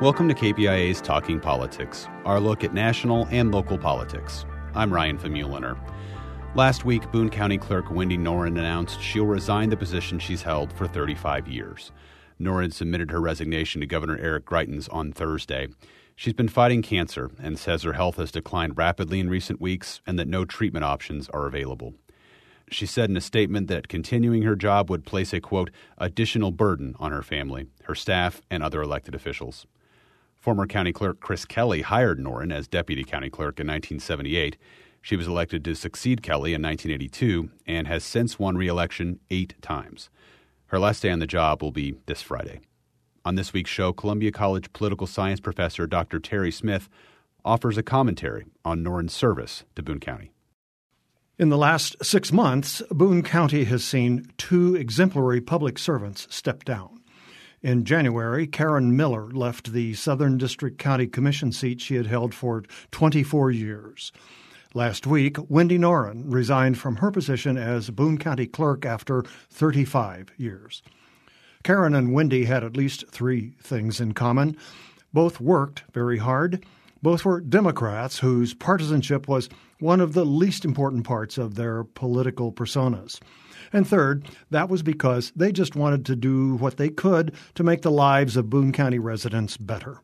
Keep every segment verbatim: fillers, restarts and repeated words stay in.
Welcome to K B I A's Talking Politics, our look at national and local politics. I'm Ryan Famuliner. Last week, Boone County Clerk Wendy Noren announced she'll resign the position she's held for thirty-five years. Noren submitted her resignation to Governor Eric Greitens on Thursday. She's been fighting cancer and says her health has declined rapidly in recent weeks and that no treatment options are available. She said in a statement that continuing her job would place a, quote, additional burden on her family, her staff, and other elected officials. Former County Clerk Chris Kelly hired Noren as Deputy County Clerk in nineteen seventy-eight. She was elected to succeed Kelly in nineteen eighty-two and has since won re-election eight times. Her last day on the job will be this Friday. On this week's show, Columbia College political science professor Doctor Terry Smith offers a commentary on Noren's service to Boone County. In the last six months, Boone County has seen two exemplary public servants step down. In January, Karen Miller left the Southern District County Commission seat she had held for twenty-four years. Last week, Wendy Noren resigned from her position as Boone County Clerk after thirty-five years. Karen and Wendy had at least three things in common. Both worked very hard. Both were Democrats whose partisanship was one of the least important parts of their political personas. And third, that was because they just wanted to do what they could to make the lives of Boone County residents better.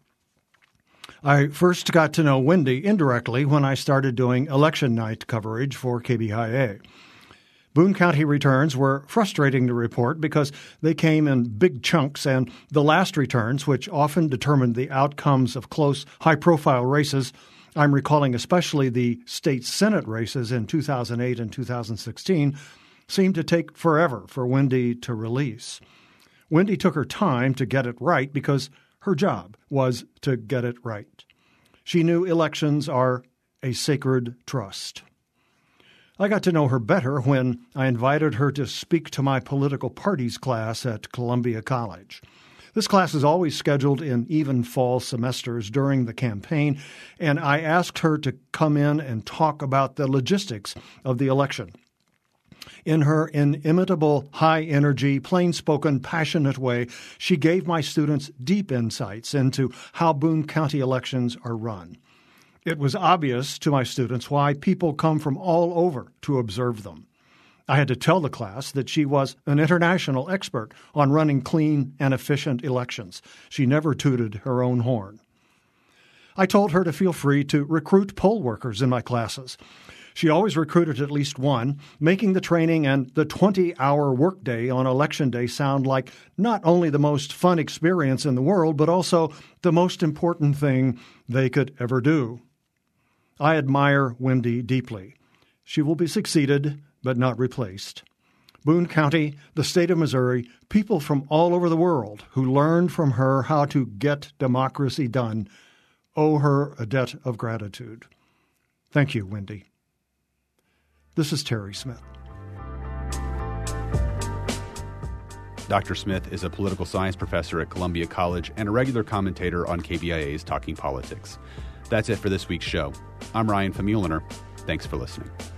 I first got to know Wendy indirectly when I started doing election night coverage for K B I A. Boone County returns were frustrating to report because they came in big chunks, and the last returns, which often determined the outcomes of close, high-profile races, I'm recalling especially the state Senate races in two thousand eight and two thousand sixteen, seemed to take forever for Wendy to release. Wendy took her time to get it right because her job was to get it right. She knew elections are a sacred trust. I got to know her better when I invited her to speak to my political parties class at Columbia College. This class is always scheduled in even fall semesters during the campaign, and I asked her to come in and talk about the logistics of the election. In her inimitable, high-energy, plain-spoken, passionate way, she gave my students deep insights into how Boone County elections are run. It was obvious to my students why people come from all over to observe them. I had to tell the class that she was an international expert on running clean and efficient elections. She never tooted her own horn. I told her to feel free to recruit poll workers in my classes. She always recruited at least one, making the training and the twenty-hour workday on Election Day sound like not only the most fun experience in the world, but also the most important thing they could ever do. I admire Wendy deeply. She will be succeeded, but not replaced. Boone County, the state of Missouri, people from all over the world who learned from her how to get democracy done owe her a debt of gratitude. Thank you, Wendy. This is Terry Smith. Doctor Smith is a political science professor at Columbia College and a regular commentator on K B I A's Talking Politics. That's it for this week's show. I'm Ryan Famuliner. Thanks for listening.